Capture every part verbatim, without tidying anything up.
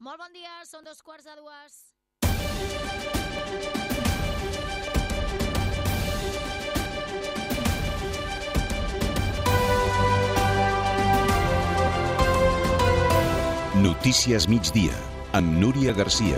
Molt bon dia, són dos quarts de dues. Notícies migdia, amb Núria Garcia.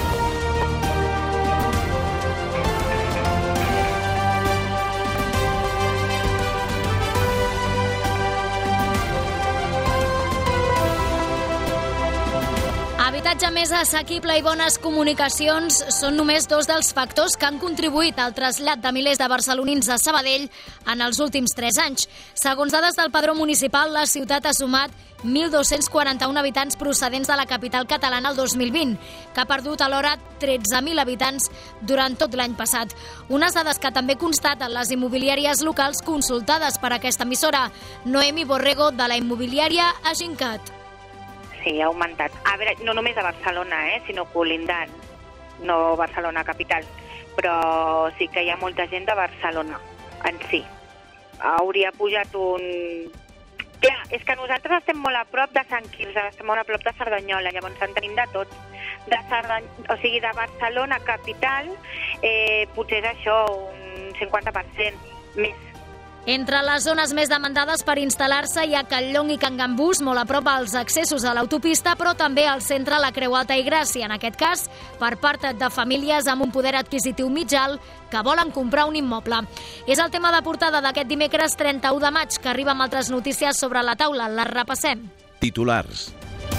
Habitatge més assequible i bones comunicacions són només dos dels factors que han contribuït al trasllat de milers de barcelonins a Sabadell en els últims tres anys. Segons dades del Padró Municipal, la ciutat ha sumat mil dos-cents quaranta-un habitants procedents de la capital catalana el dos mil vint, que ha perdut alhora tretze mil habitants durant tot l'any passat. Unes dades que també constaten les immobiliàries locals consultades per aquesta emissora. Noemi Borrego, de la immobiliària Agincat. Sí, ha augmentat. A veure, no només a Barcelona, eh, sinó col·lindant, no Barcelona capital, però sí que hi ha molta gent de Barcelona en si. Hauria pujat un... Clar, és que nosaltres estem molt a prop de Sant Quirze, estem molt a prop de Cerdanyola, llavors en tenim de tots. De Cerdany... O sigui, de Barcelona capital, eh, potser és això, un cinquanta per cent més. Entre les zones més demandades per instal·lar-se hi ha Catlllong i Can Gambús, molt a prop als accessos a l'autopista, però també al centre la Creu Alta i Gràcia, en aquest cas per part de famílies amb un poder adquisitiu mig alt que volen comprar un immoble. És el tema de portada d'aquest dimecres trenta-u de maig, que arriba amb altres notícies sobre la taula. Les repassem. Titulars.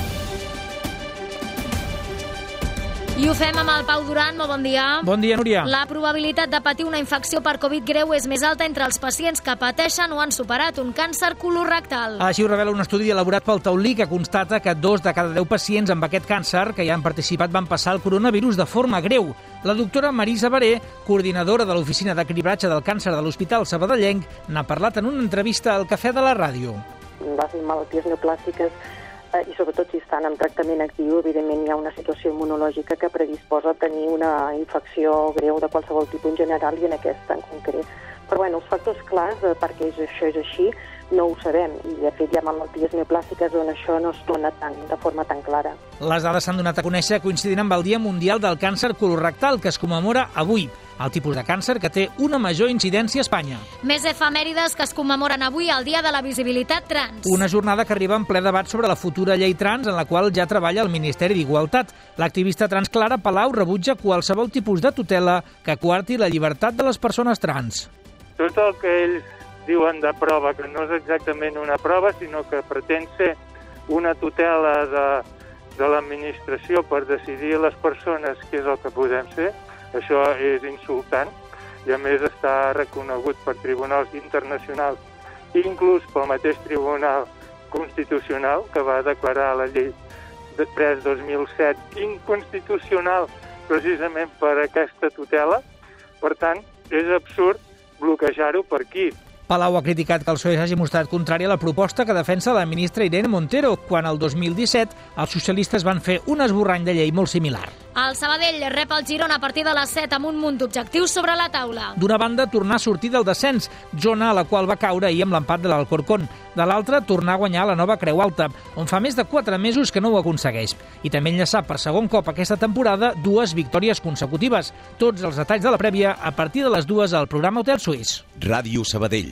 I ho fem amb el Pau Duran. Molt bon dia. Bon dia, Núria. La probabilitat de patir una infecció per Covid greu és més alta entre els pacients que pateixen o han superat un càncer colorectal. Així ho revela un estudi elaborat pel Taulí que constata que dos de cada deu pacients amb aquest càncer que hi han participat van passar el coronavirus de forma greu. La doctora Marisa Baré, coordinadora de l'Oficina de Cribratge del Càncer de l'Hospital Sabadellenc, n'ha parlat en una entrevista al Cafè de la Ràdio. Les malalties neoplàstiques i sobretot si estan en tractament actiu, evidentment hi ha una situació immunològica que predisposa a tenir una infecció greu de qualsevol tipus en general i en aquesta en concret. Però bueno, els factors clars de per què això és així no ho sabem i de fet hi ha malalties neoplàstiques on això no es dona tant, de forma tan clara. Les dades s'han donat a conèixer coincidint amb el Dia Mundial del Càncer Colorectal que es commemora avui, el tipus de càncer que té una major incidència a Espanya. Més efemèrides que es commemoren avui el Dia de la Visibilitat Trans. Una jornada que arriba en ple debat sobre la futura llei trans en la qual ja treballa el Ministeri d'Igualtat. L'activista trans Clara Palau rebutja qualsevol tipus de tutela que coarti la llibertat de les persones trans. Tot el que ells diuen de prova, que no és exactament una prova, sinó que pretén ser una tutela de, de l'administració per decidir les persones què és el que podem ser, això és insultant i a més està reconegut per tribunals internacionals i inclús pel mateix Tribunal Constitucional que va declarar la llei de tres dos mil set inconstitucional precisament per aquesta tutela. Per tant, és absurd bloquejar-ho per aquí. Palau ha criticat que el P S O E hagi mostrat contrari a la proposta que defensa la ministra Irene Montero, quan el dos mil disset els socialistes van fer un esborrany de llei molt similar. El Sabadell rep el Girona a partir de les set amb un munt d'objectius sobre la taula. D'una banda, tornar a sortir del descens, zona a la qual va caure ahir amb l'empat de l'Alcorcón. De l'altra, tornar a guanyar la nova Creu Alta, on fa més de quatre mesos que no ho aconsegueix. I també enllaçar per segon cop aquesta temporada dues victòries consecutives. Tots els detalls de la prèvia a partir de les dues al programa Hotel Suís. Ràdio Sabadell.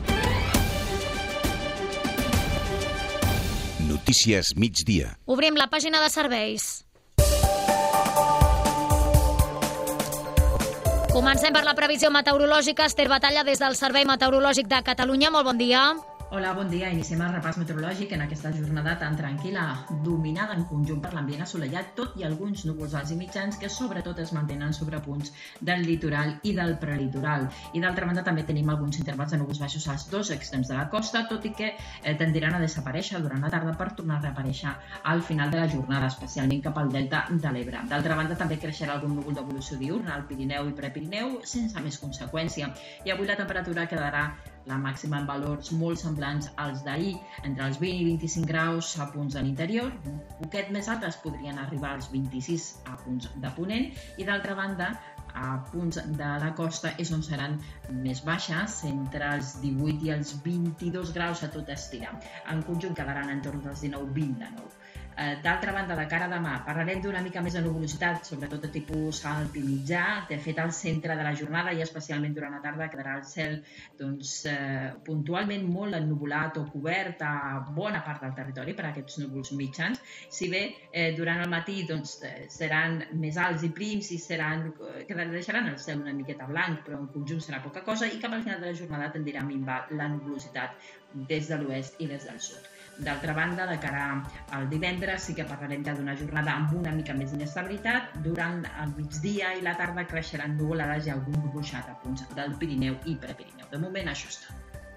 Notícies migdia. Obrim la pàgina de serveis. Comencem per la previsió meteorològica. Esther Batalla, des del Servei Meteorològic de Catalunya. Molt bon dia. Hola, bon dia. Iniciem el repàs meteorològic en aquesta jornada tan tranquil·la, dominada en conjunt per l'ambient assolellat, tot i alguns núvols alts i mitjans que sobretot es mantenen sobre punts del litoral i del prelitoral. I d'altra banda també tenim alguns intervals de núvols baixos als dos extrems de la costa, tot i que eh, tendiran a desaparèixer durant la tarda per tornar a reaparèixer al final de la jornada, especialment cap al delta de l'Ebre. D'altra banda també creixerà algun núvol d'evolució diurna al Pirineu i Prepirineu sense més conseqüència. I avui la temperatura quedarà la màxima en valors molt semblants als d'ahir, entre els vint i vint-i-cinc graus a punts de l'interior, un poquet més altes podrien arribar als vint-i-sis a punts de Ponent, i d'altra banda, a punts de la costa és on seran més baixes, entre els divuit i els vint-i-dos graus a tot estirar. En conjunt quedaran entorn dels dinou vint de nou. D'altra banda, de cara a demà, parlarem d'una mica més de nuvolositat, sobretot de tipus alt i mitjà. De fet, al centre de la jornada i especialment durant la tarda quedarà el cel doncs, eh, puntualment molt ennuvolat o cobert a bona part del territori per aquests núvols mitjans. Si bé eh, durant el matí doncs, eh, seran més alts i prims i seran, que deixaran el cel una miqueta blanc, però en conjunt serà poca cosa, i cap al final de la jornada tendirà a minvar la nuvolositat des de l'oest i des del sud. D'altra banda, de cara al divendres sí que parlarem ja d'una jornada amb una mica més d'inestabilitat. Durant el migdia i la tarda creixeran nuvolades i algun ruixat a punts del Pirineu i Prepirineu. De moment això està.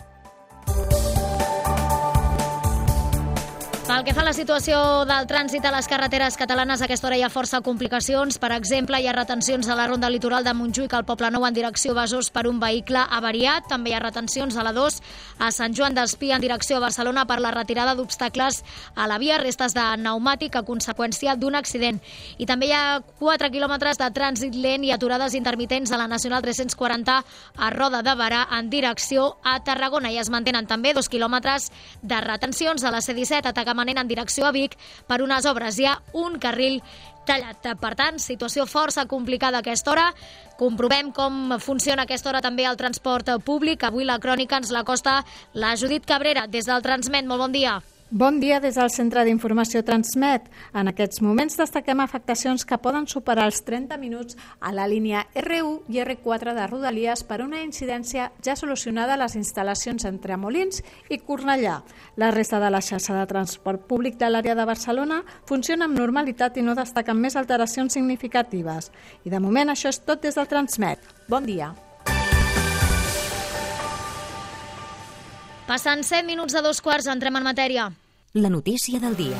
Pel que fa a la situació del trànsit a les carreteres catalanes, a aquesta hora hi ha força complicacions. Per exemple, hi ha retencions a la ronda litoral de Montjuïc al Poblenou en direcció a Besòs per un vehicle avariat. També hi ha retencions a la dos a Sant Joan d'Espí en direcció a Barcelona per la retirada d'obstacles a la via, restes de pneumàtic a conseqüència d'un accident. I també hi ha quatre quilòmetres de trànsit lent i aturades intermitents a la Nacional tres-cents quaranta a Roda de Berà en direcció a Tarragona. I es mantenen també dos quilòmetres de retencions a la C disset a Tagamanent en direcció a Vic per unes obres. Hi ha un carril tallat. Per tant, situació força complicada a aquesta hora. Comprovem com funciona a aquesta hora també el transport públic. Avui la crònica ens l'acosta la Judit Cabrera des del Transmet. Molt bon dia. Bon dia des del Centre d'Informació Transmet. En aquests moments destaquem afectacions que poden superar els trenta minuts a la línia erre u i erre quatre de Rodalies per una incidència ja solucionada a les instal·lacions entre Molins i Cornellà. La resta de la xarxa de transport públic de l'àrea de Barcelona funciona amb normalitat i no destaquen més alteracions significatives. I de moment això és tot des del Transmet. Bon dia. Passen set minuts de dos quarts, entrem en matèria. La notícia del dia.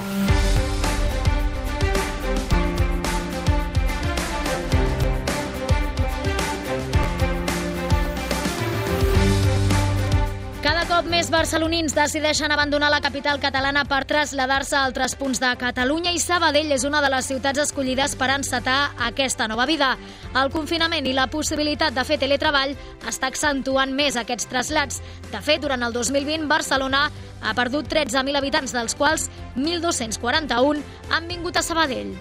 Cada cop més barcelonins decideixen abandonar la capital catalana per traslladar-se a altres punts de Catalunya i Sabadell és una de les ciutats escollides per encetar aquesta nova vida. El confinament i la possibilitat de fer teletreball està accentuant més aquests trasllats. De fet, durant el dos mil vint, Barcelona ha perdut tretze mil habitants, dels quals mil dos-cents quaranta-un han vingut a Sabadell.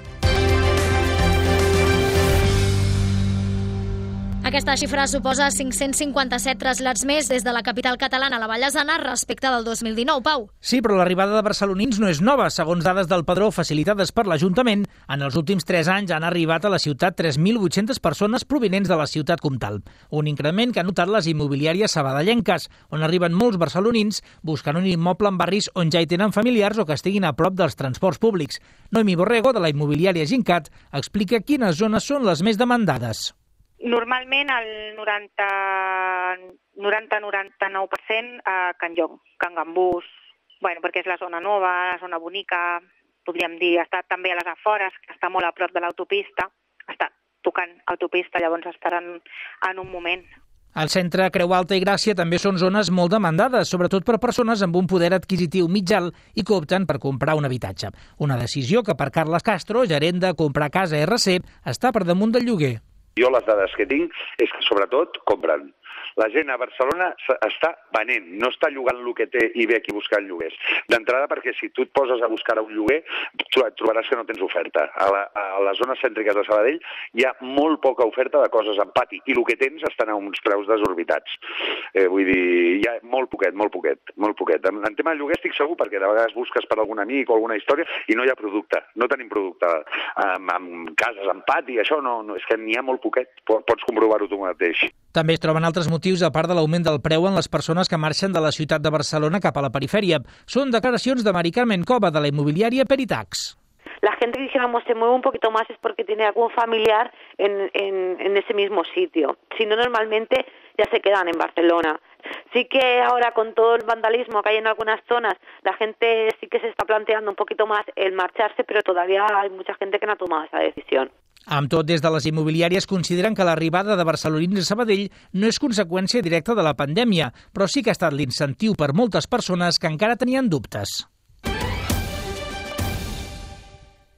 Aquesta xifra suposa cinc-cents cinquanta-set trasllats més des de la capital catalana a la Vallesana respecte del dos mil dinou, Pau. Sí, però l'arribada de barcelonins no és nova. Segons dades del Padró facilitades per l'Ajuntament, en els últims tres anys han arribat a la ciutat tres mil vuit-centes persones provinents de la ciutat comtal. Un increment que han notat les immobiliàries sabadellenques, on arriben molts barcelonins buscant un immoble en barris on ja hi tenen familiars o que estiguin a prop dels transports públics. Noemi Borrego, de la immobiliària Gincat, explica quines zones són les més demandades. Normalment el noranta a noranta-nou per cent a Can Llong, Can Gambús, bueno, perquè és la zona nova, la zona bonica, podríem dir, està també a les afores, que està molt a prop de l'autopista, està tocant autopista, llavors estaran en un moment. Al centre, Creu Alta i Gràcia també són zones molt demandades, sobretot per persones amb un poder adquisitiu mig alt i que opten per comprar un habitatge. Una decisió que per Carles Castro, gerent de Comprar Casa erre ce, està per damunt del lloguer. Jo les dades que tinc és que sobretot compren. La gent a Barcelona està venent, no està llogant el que té i ve aquí buscant lloguers. D'entrada perquè si tu et poses a buscar un lloguer, trobaràs que no tens oferta. A, la, a les zones cèntriques de Sabadell hi ha molt poca oferta de coses en pati i el que tens estan a uns preus desorbitats. Eh, vull dir, hi ha molt poquet, molt poquet, molt poquet. En, en tema de lloguer estic segur perquè de vegades busques per algun amic o alguna història i no hi ha producte, no tenim producte amb, amb cases en pati, això no, no, és que n'hi ha molt poquet, pots comprovar-ho tu mateix. També es troben altres motius a part de l'augment del preu en les persones que marxen de la ciutat de Barcelona cap a la perifèria. Són declaracions de Mari Carmen Cova, de la inmobiliària Peritax. La gente que dijéramos se mueve un poquito más es porque tiene algún familiar en, en, en ese mismo sitio. Si no, normalmente ya se quedan en Barcelona. Sí que ahora con todo el vandalismo que hay en algunas zonas, la gente sí que se está planteando un poquito más el marcharse, pero todavía hay mucha gente que no ha tomado esa decisión. Amb tot, des de les immobiliàries consideren que l'arribada de barcelonins a Sabadell no és conseqüència directa de la pandèmia, però sí que ha estat l'incentiu per moltes persones que encara tenien dubtes.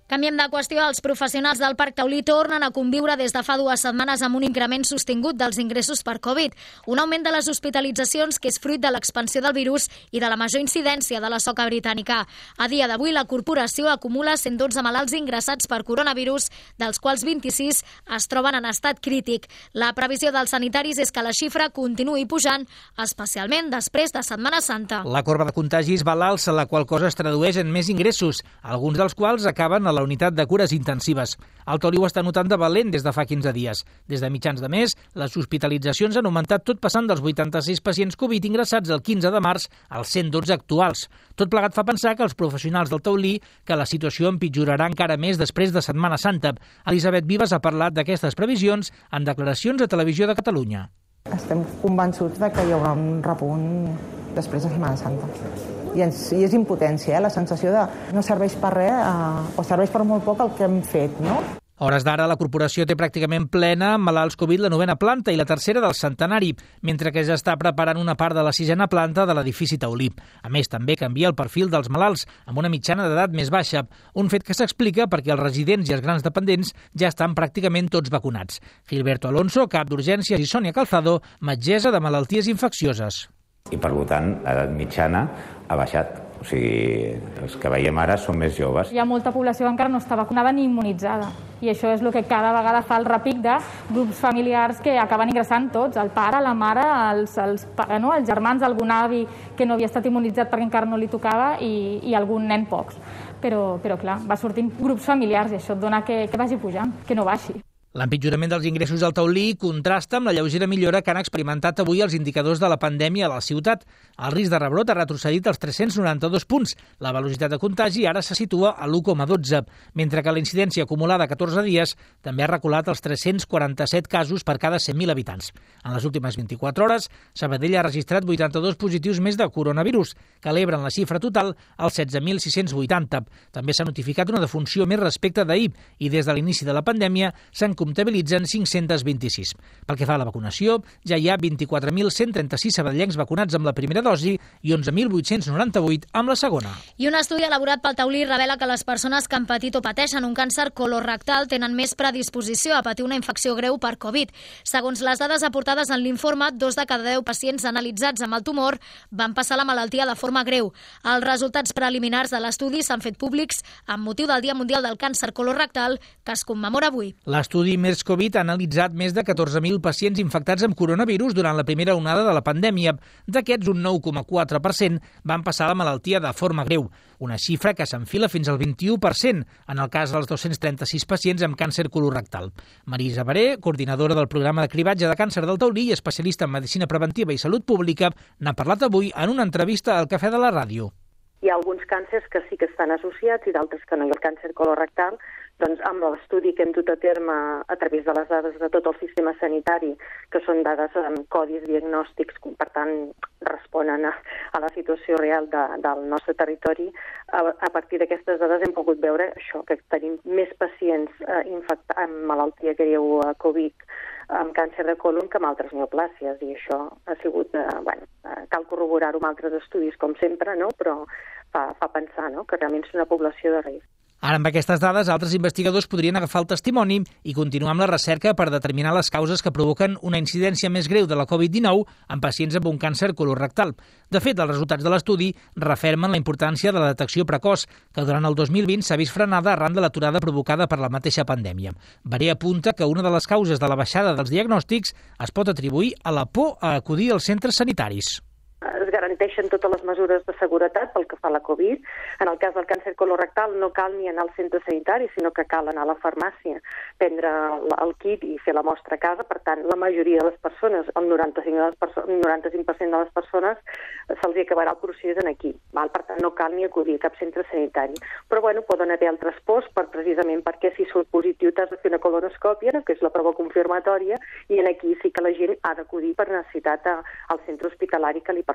Canviem de qüestió. Els professionals del Parc Taulí tornen a conviure des de fa dues setmanes amb un increment sostingut dels ingressos per Covid, un augment de les hospitalitzacions que és fruit de l'expansió del virus i de la major incidència de la soca britànica. A dia d'avui, la corporació acumula cent dotze malalts ingressats per coronavirus, dels quals vint-i-sis es troben en estat crític. La previsió dels sanitaris és que la xifra continuï pujant, especialment després de Setmana Santa. La corba de contagis va a l'alça, la qual cosa es tradueix en més ingressos, alguns dels quals acaben a la unitat de cures intensives. El Taulí ho està notant de valent des de fa quinze dies. Des de mitjans de mes, les hospitalitzacions han augmentat tot passant dels vuitanta-sis pacients Covid ingressats el quinze de març als cent dotze actuals. Tot plegat fa pensar que els professionals del Taulí que la situació empitjorarà encara més després de Setmana Santa. Elisabet Vives ha parlat d'aquestes previsions en declaracions a Televisió de Catalunya. Estem convençuts de que hi haurà un repunt després de Setmana Santa. I, ens, i és impotència, eh? La sensació de no serveix per res eh, o serveix per molt poc el que hem fet, no? A hores d'ara, la corporació té pràcticament plena amb malalts Covid la novena planta i la tercera del centenari, mentre que ja està preparant una part de la sisena planta de l'edifici Taulí. A més, també canvia el perfil dels malalts, amb una mitjana d'edat més baixa, un fet que s'explica perquè els residents i els grans dependents ja estan pràcticament tots vacunats. Gilberto Alonso, cap d'urgències, i Sònia Calzado, metgessa de malalties infeccioses. I, per tant, l'edat mitjana ha baixat. O sigui, els que veiem ara són més joves. Hi ha molta població que encara no està vacunada ni immunitzada. I això és el que cada vegada fa el repic de grups familiars que acaben ingressant tots, el pare, la mare, els, els, no, els germans, algun avi que no havia estat immunitzat perquè encara no li tocava i, i algun nen pocs. Però, però clar, va sortint grups familiars i això et dona que, que vagi pujant, que no baixi. L'empitjorament dels ingressos al Taulí contrasta amb la lleugera millora que han experimentat avui els indicadors de la pandèmia a la ciutat. El risc de rebrot ha retrocedit als tres-cents noranta-dos punts. La velocitat de contagi ara se situa a l'u coma dotze, mentre que la incidència acumulada a catorze dies també ha reculat als tres-cents quaranta-set casos per cada cent mil habitants. En les últimes vint-i-quatre hores, Sabadell ha registrat vuitanta-dos positius més de coronavirus, que elevren la xifra total als setze mil sis-cents vuitanta. També s'ha notificat una defunció més respecte d'ahir i des de l'inici de la pandèmia s'han comptabilitzen cinc-cents vint-i-sis. Pel que fa a la vacunació, ja hi ha vint-i-quatre mil cent trenta-sis sabadellencs vacunats amb la primera dosi i onze mil vuit-cents noranta-vuit amb la segona. I un estudi elaborat pel Taulí revela que les persones que han patit o pateixen un càncer colorectal tenen més predisposició a patir una infecció greu per Covid. Segons les dades aportades en l'informe, dos de cada deu pacients analitzats amb el tumor van passar la malaltia de forma greu. Els resultats preliminars de l'estudi s'han fet públics amb motiu del Dia Mundial del Càncer Colorectal, que es commemora avui. L'estudi MERS-Covid ha analitzat més de catorze mil pacients infectats amb coronavirus durant la primera onada de la pandèmia. D'aquests, un nou coma quatre per cent van passar la malaltia de forma greu, una xifra que s'enfila fins al vint-i-u per cent en el cas dels dos-cents trenta-sis pacients amb càncer colorectal. Marisa Baré, coordinadora del programa de cribatge de càncer del Taulí i especialista en medicina preventiva i salut pública, n'ha parlat avui en una entrevista al Cafè de la Ràdio. Hi ha alguns càncers que sí que estan associats i d'altres que no. I el càncer colorectal, doncs amb l'estudi que hem dut a terme a través de les dades de tot el sistema sanitari, que són dades amb codis diagnòstics, per tant responen a, a la situació real de, del nostre territori, a, a partir d'aquestes dades hem pogut veure això, que tenim més pacients eh, infectats amb malaltia greu eh, Covid, amb càncer de colon que amb altres neoplàsies, i això ha sigut, eh, bueno, eh, cal corroborar-ho amb altres estudis com sempre, no? Però fa, fa pensar, no?, que realment és una població de risc. Ara, amb aquestes dades, altres investigadors podrien agafar el testimoni i continuar amb la recerca per determinar les causes que provoquen una incidència més greu de la Covid dinou en pacients amb un càncer colorectal. De fet, els resultats de l'estudi refermen la importància de la detecció precoç, que durant el dos mil vint s'ha vist frenada arran de l'aturada provocada per la mateixa pandèmia. Baré apunta que una de les causes de la baixada dels diagnòstics es pot atribuir a la por a acudir als centres sanitaris. Es garanteixen totes les mesures de seguretat pel que fa a la Covid. En el cas del càncer colorectal no cal ni anar al centre sanitari, sinó que cal anar a la farmàcia, prendre el kit i fer la mostra a casa. Per tant, la majoria de les persones, el noranta-cinc per cent de les persones, se'ls acabarà el procés en aquí. Val? Per tant, no cal ni acudir a cap centre sanitari. Però, bueno, poden haver altres pors, per, precisament perquè si surt positiu t'has de fer una colonoscòpia, no? Que és la prova confirmatòria, i en aquí sí que la gent ha d'acudir per necessitat a, al centre hospitalari que li pertoqui.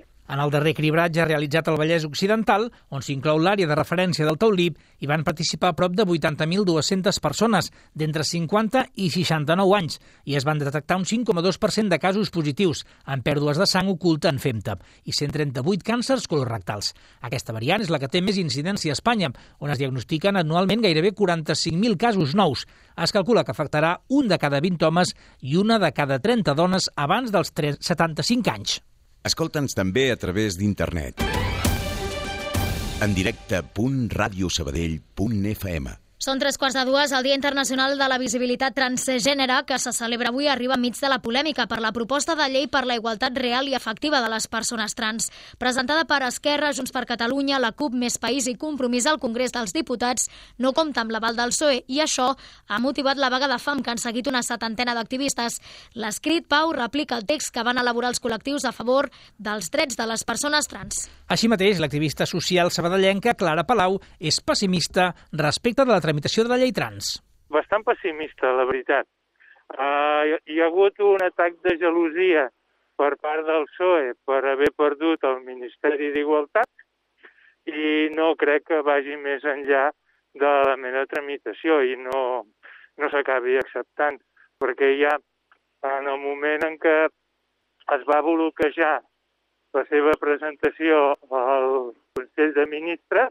En el darrer cribratge realitzat al Vallès Occidental, on s'inclou l'àrea de referència del Taulip, hi van participar prop de vuitanta mil dues-centes persones d'entre cinquanta i seixanta-nou anys i es van detectar un cinc coma dos per cent de casos positius, amb pèrdues de sang oculta en femta i cent trenta-vuit càncers colorectals. Aquesta variant és la que té més incidència a Espanya, on es diagnostiquen anualment gairebé quaranta-cinc mil casos nous. Es calcula que afectarà un de cada vint homes i una de cada trenta dones abans dels setanta-cinc anys. Escolta'ns també a través d'internet. En directe punt radio sabadell punt f m. Són tres quarts de dues. El Dia Internacional de la Visibilitat Transgènere, que se celebra avui, arriba enmig de la polèmica per la proposta de llei per la igualtat real i efectiva de les persones trans. Presentada per Esquerra, Junts per Catalunya, la CUP, Més País i Compromís al Congrés dels Diputats, no compta amb l'aval del P S O E i això ha motivat la vaga de fam que han seguit una setantena d'activistes. L'escrit, Pau, replica el text que van elaborar els col·lectius a favor dels drets de les persones trans. Així mateix, l'activista social sabadellenca Clara Palau és pessimista respecte de la tramitació de la llei trans. Bastant pessimista, la veritat. Uh, hi ha hagut un atac de gelosia per part del P S O E per haver perdut el Ministeri d'Igualtat i no crec que vagi més enllà de la meva tramitació i no, no s'acabi acceptant, perquè ja en el moment en què es va bloquejar la seva presentació al Consell de Ministres,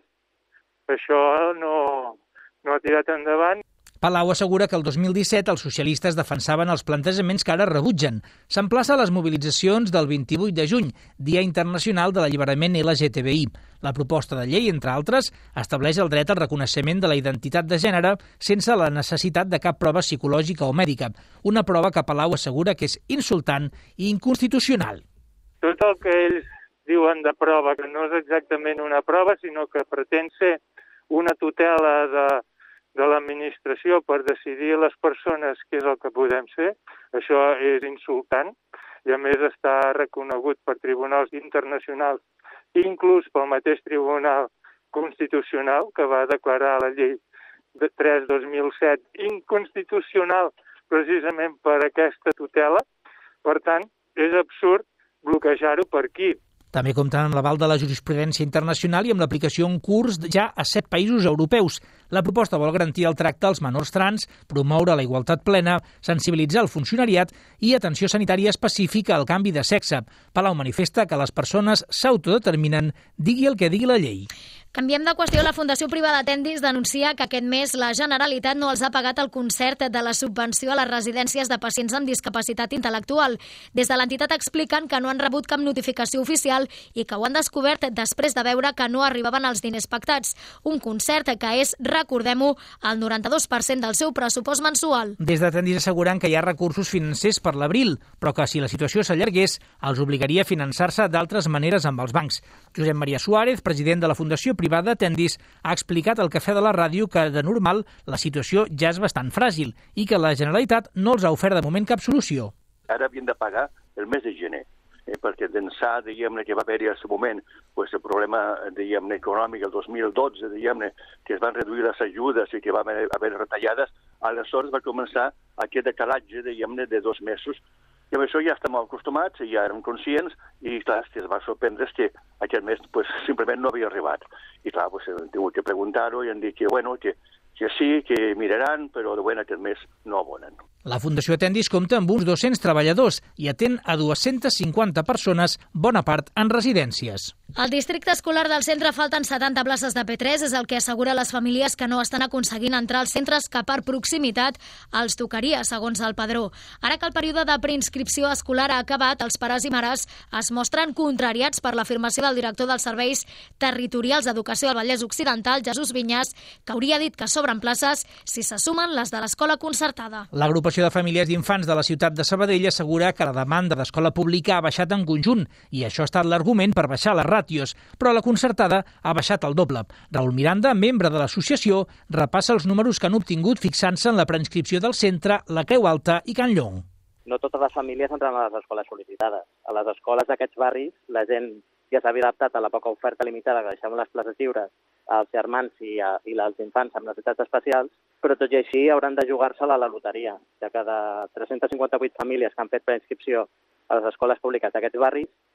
això no, no ha tirat endavant. Palau assegura que el dos mil disset els socialistes defensaven els plantejaments que ara rebutgen. S'emplaça a les mobilitzacions del vint-i-vuit de juny, Dia Internacional de l'Alliberament L G T B I. La proposta de llei, entre altres, estableix el dret al reconeixement de la identitat de gènere sense la necessitat de cap prova psicològica o mèdica, una prova que Palau assegura que és insultant i inconstitucional. Tot el que ells diuen de prova, que no és exactament una prova, sinó que pretén ser una tutela de, de l'administració per decidir les persones què és el que podem ser, això és insultant i a més està reconegut per tribunals internacionals, inclús pel mateix Tribunal Constitucional, que va declarar la llei de tres dos mil set inconstitucional precisament per aquesta tutela. Per tant, és absurd bloquejar-ho per aquí. També compten amb l'aval de la jurisprudència internacional i amb l'aplicació en curs ja a set països europeus. La proposta vol garantir el tracte als menors trans, promoure la igualtat plena, sensibilitzar el funcionariat i atenció sanitària específica al canvi de sexe. Palau manifesta que les persones s'autodeterminen, digui el que digui la llei. Canviem de qüestió. La Fundació Privada Tendis denuncia que aquest mes la Generalitat no els ha pagat el concert de la subvenció a les residències de pacients amb discapacitat intel·lectual. Des de l'entitat expliquen que no han rebut cap notificació oficial i que ho han descobert després de veure que no arribaven els diners pactats. Un concert que és, recordem-ho, el noranta-dos per cent del seu pressupost mensual. Des de Tendis asseguren que hi ha recursos financers per l'abril, però que si la situació s'allargués, els obligaria a finançar-se d'altres maneres amb els bancs. Josep Maria Suárez, president de la Fundació Privada Tendis, ha explicat al Cafè de la Ràdio que, de normal, la situació ja és bastant fràgil i que la Generalitat no els ha ofert de moment cap solució. Ara havien de pagar el mes de gener, eh, perquè d'ençà, diguem-ne, que va haver-hi en aquest moment pues, el problema, diguem-ne, econòmic, el dos mil dotze, diguem-ne, que es van reduir les ajudes i que va haver, haver retallades, aleshores va començar aquest decalatge, diguem-ne, de dos mesos. I amb això ja estem acostumats, ja érem conscients, i clar, que es va sorprendre que aquest mes pues, simplement no havia arribat. I clar, pues, hem tingut que preguntar-ho i han dit que, bueno, que, que sí, que miraran, però de moment aquest mes no abonen. La Fundació Tendis compta amb uns dos-cents treballadors i atén a dues-centes cinquanta persones, bona part en residències. Al districte escolar del centre falten setanta places de P tres, és el que assegura les famílies que no estan aconseguint entrar als centres que per proximitat els tocaria, segons el padró. Ara que el període de preinscripció escolar ha acabat, els pares i mares es mostren contrariats per l'afirmació del director dels serveis territorials d'educació al Vallès Occidental, Jesús Vinyas, que hauria dit que sobren places si se sumen les de l'escola concertada. L'agrupació de famílies d'infants de la ciutat de Sabadell assegura que la demanda d'escola pública ha baixat en conjunt i això ha estat l'argument per baixar les ràtios, però la concertada ha baixat el doble. Raül Miranda, membre de l'associació, repassa els números que han obtingut fixant-se en la preinscripció del centre, la Creu Alta i Can Llong. No totes les famílies entren a les escoles sol·licitades. A les escoles d'aquests barris la gent ja s'havia adaptat a la poca oferta limitada que deixem les places lliures als germans i, a, i als infants amb necessitats especials, però tot i així hauran de jugar-se-la a la loteria, ja que de tres-centes cinquanta-vuit famílies que han fet preinscripció a les escoles públiques d'aquests barris,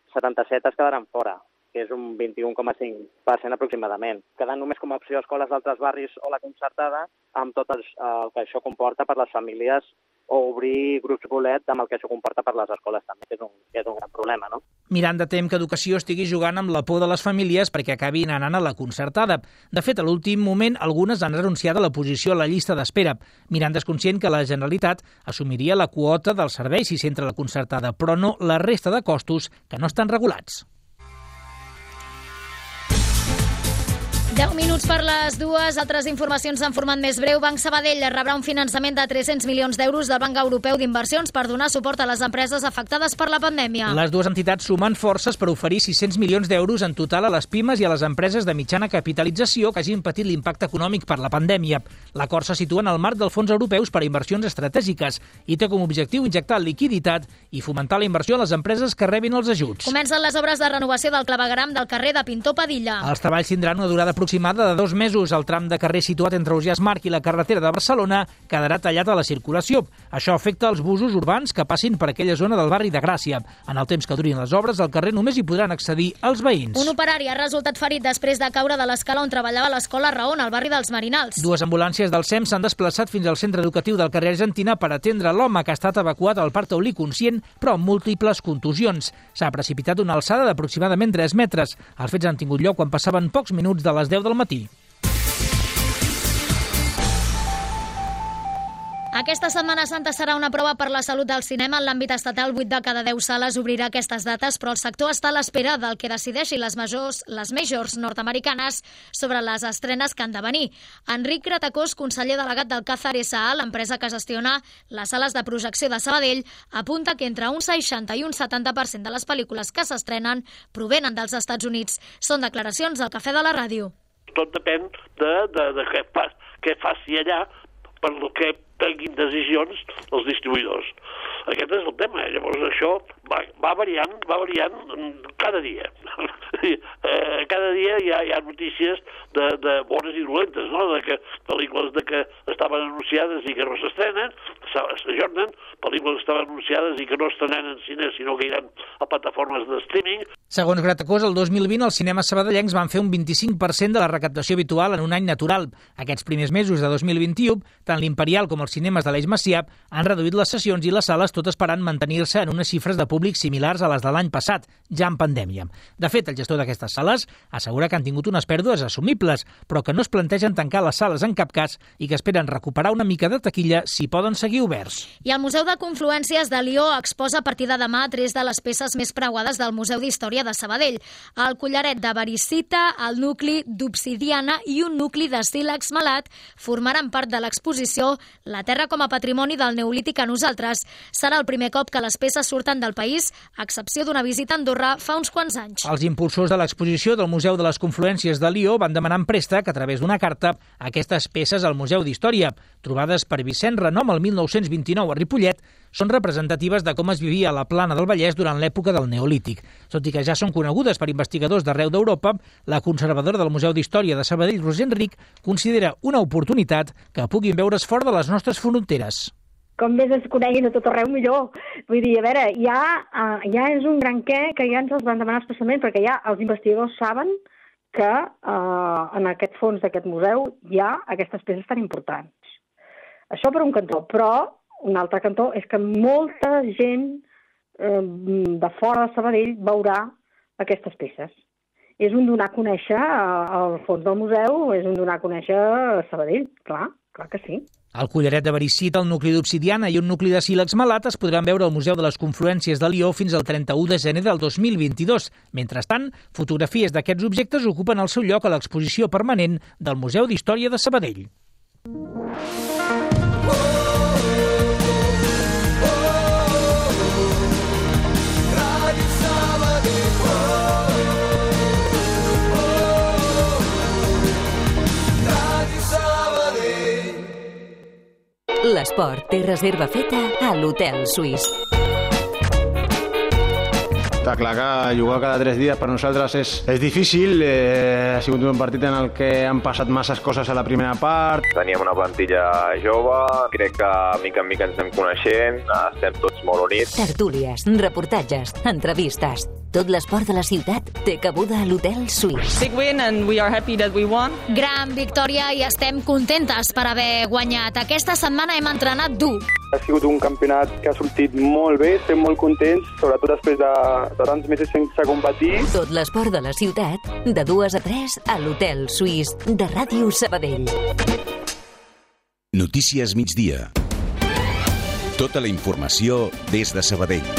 setanta-set es quedaran fora, que és un vint-i-un coma cinc per cent aproximadament. Quedant només com a opció escoles d'altres barris o la concertada, amb tot el, el que això comporta per les famílies, o obrir grups bolet amb el que això comporta per les escoles també, que és un, que és un gran problema, no? Miranda tem que Educació estigui jugant amb la por de les famílies perquè acabin anant a la concertada. De fet, a l'últim moment, algunes han renunciat a la posició a la llista d'espera. Miranda és conscient que la Generalitat assumiria la quota del servei si s'entra a la concertada, però no la resta de costos que no estan regulats. deu minuts per les dues. Altres informacions en format més breu. Banc Sabadell rebrà un finançament de tres-cents milions d'euros del Banc Europeu d'Inversions per donar suport a les empreses afectades per la pandèmia. Les dues entitats sumen forces per oferir sis-cents milions d'euros en total a les pimes i a les empreses de mitjana capitalització que hagin patit l'impacte econòmic per la pandèmia. L'acord se situa en el marc dels fons europeus per a inversions estratègiques i té com a objectiu injectar liquiditat i fomentar la inversió a les empreses que rebin els ajuts. Comencen les obres de renovació del clavegueram del carrer de Pintor Padilla. Els treballs tindran una durada aproximada de dos mesos. El tram de carrer situat entre Ausiàs Marc i la carretera de Barcelona quedarà tallat a la circulació. Això afecta els busos urbans que passin per aquella zona del barri de Gràcia. En el temps que durin les obres, al carrer només hi podran accedir els veïns. Un operari ha resultat ferit després de caure de l'escala on treballava l'escola Raon, al barri dels Marinals. Dues ambulàncies del S E M s'han desplaçat fins al centre educatiu del carrer Argentina per atendre l'home que ha estat evacuat al Parc Taulí conscient, però amb múltiples contusions. S'ha precipitat una alçada d'aproximadament tres metres. Els fets han tingut lloc quan passaven pocs minuts de les deu del matí. Aquesta Setmana Santa serà una prova per la salut del cinema. En l'àmbit estatal, vuit de cada deu sales obrirà aquestes dates, però el sector està a l'espera del que decideixi les majors, les majors nord-americanes sobre les estrenes que han de venir. Enric Gratacós, conseller delegat del Càzar S A, l'empresa que gestiona les sales de projecció de Sabadell, apunta que entre un seixanta i un setanta per cent de les pel·lícules que s'estrenen provenen dels Estats Units. Són declaracions al Cafè de la Ràdio. Tot depèn de, de, de què, fa, què faci allà per el que prenguin decisions els distribuïdors. Aquest és el tema. Llavors això va, va variant, va variant cada dia. eh, cada dia hi ha, hi ha notícies de, de bones i dolentes, no? De que pel·lícules de que estaven anunciades i que no s'estrenen, s'ajornen, pel·lícules que estaven anunciades i que no estrenen en cine, sinó que iran a plataformes de streaming. Segons Gratacós, el dos mil vint els cinemes sabadellencs van fer un vint-i-cinc per cent de la recaptació habitual en un any natural. Aquests primers mesos de dos mil vint-i-u, tant l'Imperial com els cinemes de l'Eix Macià han reduït les sessions i les sales, tot esperant mantenir-se en unes xifres de públic similars a les de l'any passat, ja en pandèmia. De fet, el gestor d'aquestes sales assegura que han tingut unes pèrdues assumibles, però que no es plantegen tancar les sales en cap cas i que esperen recuperar una mica de taquilla si poden seguir oberts. I el Museu de Confluències de Lió exposa a partir de demà tres de les peces més preuades del Museu d'Història de Sabadell. El collaret de Baricita, el nucli d'Obsidiana i un nucli de sílex malat formaran part de l'exposició La Terra com a Patrimoni del Neolític a nosaltres. Serà el primer cop que les peces surten del país, a excepció d'una visita a Andorra fa uns quants anys. Els impulsors de l'exposició del Museu de les Confluències de Lió van demanar en préstec, a través d'una carta, aquestes peces al Museu d'Història. Trobades per Vicent Renom el mil nou-cents vint-i-nou a Ripollet, són representatives de com es vivia a la Plana del Vallès durant l'època del Neolític. Tot i que ja són conegudes per investigadors d'arreu d'Europa, la conservadora del Museu d'Història de Sabadell, Roser Enric, considera una oportunitat que puguin veure's fora de les nostres fronteres. Com més es coneguin a tot arreu, millor. Vull dir, a veure, ja, uh, ja és un gran què que ja ens els van demanar especialment, perquè ja els investigadors saben que uh, en aquest fons d'aquest museu hi ha aquestes peces tan importants. Això per un cantó, però un altre cantó és que molta gent eh, de fora de Sabadell veurà aquestes peces. És un donar a conèixer el fons del museu, és un donar a conèixer Sabadell, clar, clar que sí. El collaret de Baricita, el nucli d'Obsidiana i un nucli de sílex malat es podran veure al Museu de les Confluències de Lió fins al trenta-u de gener del dos mil vint-i-dos. Mentrestant, fotografies d'aquests objectes ocupen el seu lloc a l'exposició permanent del Museu d'Història de Sabadell. L'esport té reserva feta a l'Hotel Suís. Està clar que jugar cada tres dies per nosaltres és, és difícil. Eh, ha sigut un partit en el que han passat masses coses a la primera part. Teníem una plantilla jove, crec que mica en mica ens anem coneixent, estem tots molt units. Tertúlies, reportatges, entrevistes. Tot l'esport de la ciutat té cabuda a l'Hotel Suís. Big win and we are happy that we won. Gran victòria i estem contentes per haver guanyat. Aquesta setmana hem entrenat dur. Ha sigut un campionat que ha sortit molt bé, estem molt contents, sobretot després de, de tants mesos sense competir. Tot l'esport de la ciutat, de dues a tres a l'Hotel Suís de Ràdio Sabadell. Notícies migdia. Tota la informació des de Sabadell.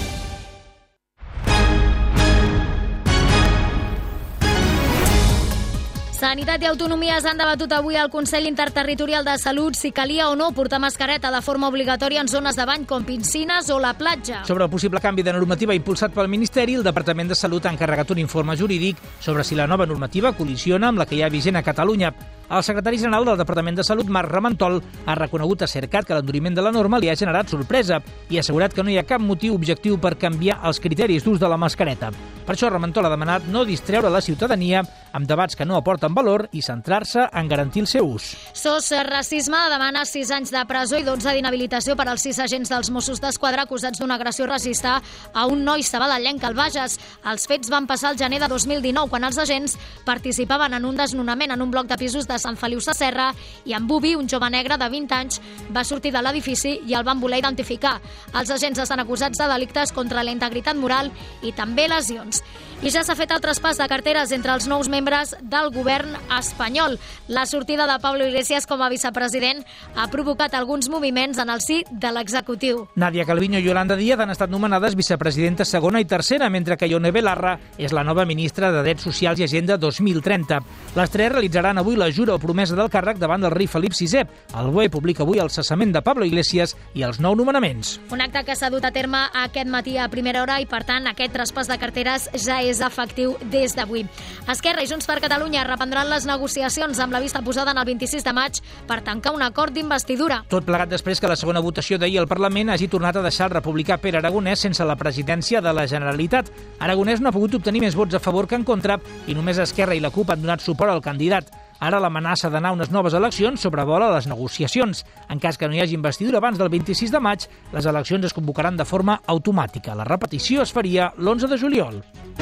Sanitat i Autonomies han debatut avui al Consell Interterritorial de Salut si calia o no portar mascareta de forma obligatòria en zones de bany com piscines o la platja. Sobre el possible canvi de normativa impulsat pel Ministeri, el Departament de Salut ha encarregat un informe jurídic sobre si la nova normativa col·lisiona amb la que hi ha vigent a Catalunya. El secretari general del Departament de Salut, Marc Ramentol, ha reconegut a Sercat que l'enduriment de la norma li ha generat sorpresa i ha assegurat que no hi ha cap motiu objectiu per canviar els criteris d'ús de la mascareta. Per això, Ramentol ha demanat no distreure la ciutadania amb debats que no aporten valor i centrar-se en garantir el seu ús. Sos Racisme demana sis anys de presó i dotze d'inhabilitació per als sis agents dels Mossos d'Esquadra acusats d'una agressió racista a un noi sabadellenc al Bages. Els fets van passar el gener de dos mil dinou, quan els agents participaven en un desnonament en un bloc de pisos de Sant Feliu Sasserra i en Bubi, un jove negre de vint anys, va sortir de l'edifici i el van voler identificar. Els agents estan acusats de delictes contra la integritat moral i també lesions. I ja s'ha fet el traspàs de carteres entre els nous membres del govern espanyol. La sortida de Pablo Iglesias com a vicepresident ha provocat alguns moviments en el si de l'executiu. Nadia Calviño i Yolanda Díaz han estat nomenades vicepresidenta segona i tercera, mentre que Ione Belarra és la nova ministra de Drets Socials i Agenda dos mil trenta. Les tres realitzaran avui la jura o promesa del càrrec davant del rei Felip sisè. El B O E publica avui el cessament de Pablo Iglesias i els nou nomenaments. Un acte que s'ha dut a terme aquest matí a primera hora i, per tant, aquest traspàs de carteres ja és efectiu des d'avui. Esquerra i Junts per Catalunya reprendran les negociacions amb la vista posada en el vint-i-sis de maig per tancar un acord d'investidura. Tot plegat després que la segona votació d'ahir al Parlament hagi tornat a deixar el republicà Pere Aragonès sense la presidència de la Generalitat. Aragonès no ha pogut obtenir més vots a favor que en contra i només Esquerra i la CUP han donat suport al candidat. Ara l'amenaça d'anar a unes noves eleccions sobrevola les negociacions. En cas que no hi hagi investidura abans del vint-i-sis de maig, les eleccions es convocaran de forma automàtica. La repetició es faria l'onze de juliol.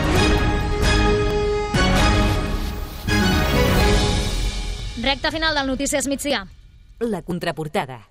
Recta final del Notícies Migdia. La contraportada.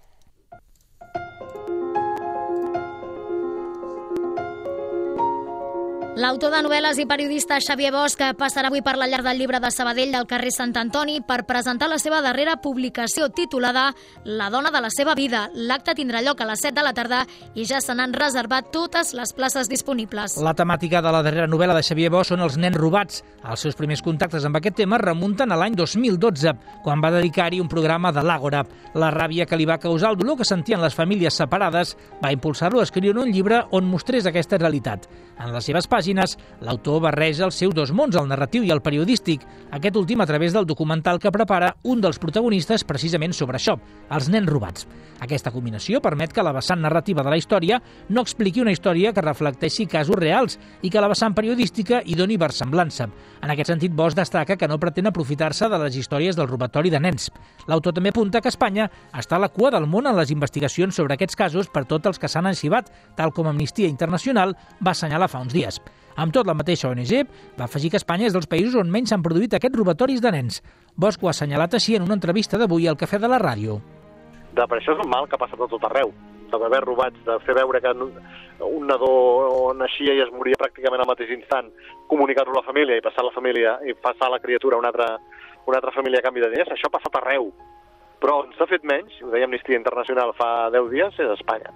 L'autor de novel·les i periodista Xavier Bosch passarà avui per la llar del llibre de Sabadell del carrer Sant Antoni per presentar la seva darrera publicació titulada La dona de la seva vida. L'acte tindrà lloc a les set de la tarda i ja se n'han reservat totes les places disponibles. La temàtica de la darrera novel·la de Xavier Bosch són els nens robats. Els seus primers contactes amb aquest tema remunten a l'any dos mil dotze, quan va dedicar-hi un programa de l'Àgora. La ràbia que li va causar el dolor que sentien les famílies separades va impulsar-lo a escriure un llibre on mostrés aquesta realitat. En les seves pàgines, l'autor barreja els seus dos mons, el narratiu i el periodístic, aquest últim a través del documental que prepara un dels protagonistes precisament sobre això, els nens robats. Aquesta combinació permet que la vessant narrativa de la història no expliqui una història que reflecteixi casos reals i que la vessant periodística hi doni versemblança. En aquest sentit, Bosch destaca que no pretén aprofitar-se de les històries del robatori de nens. L'autor també apunta que Espanya està a la cua del món en les investigacions sobre aquests casos per tots els que s'han arxivat, tal com Amnistia Internacional va assenyalar fa uns dies. Amb tot, la mateixa O N G va afegir que Espanya és dels països on menys s'han produït aquests robatoris de nens. Bosch ho ha assenyalat així en una entrevista d'avui al Cafè de la Ràdio. De, per això és un mal que ha passat a tot arreu, d'haver robats, de fer veure que un nadó naixia i es moria pràcticament al mateix instant, comunicar-ho a la família i passar la família i passar la criatura a una altra, una altra família a canvi de diners. Això ha passat arreu, però on s'ha fet menys, ho deia Amnistia Internacional fa deu dies, és a Espanya.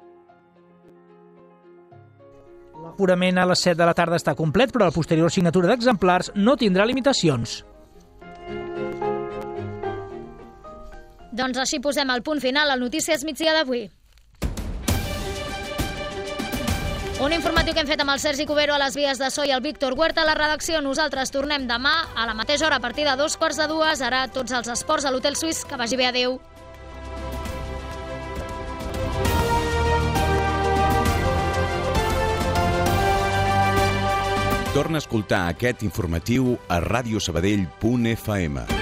L'aforament a les set de la tarda està complet, però la posterior signatura d'exemplars no tindrà limitacions. Doncs així posem el punt final al Notícies Migdia d'avui. Un informatiu que hem fet amb el Sergi Cubero a les vies de so i el Víctor Huerta a la redacció. Nosaltres tornem demà a la mateixa hora a partir de dos quarts de dues. Ara tots els esports a l'Hotel Suís. Que vagi bé, adeu. Torna a escoltar aquest informatiu a radiosabadell punt f m.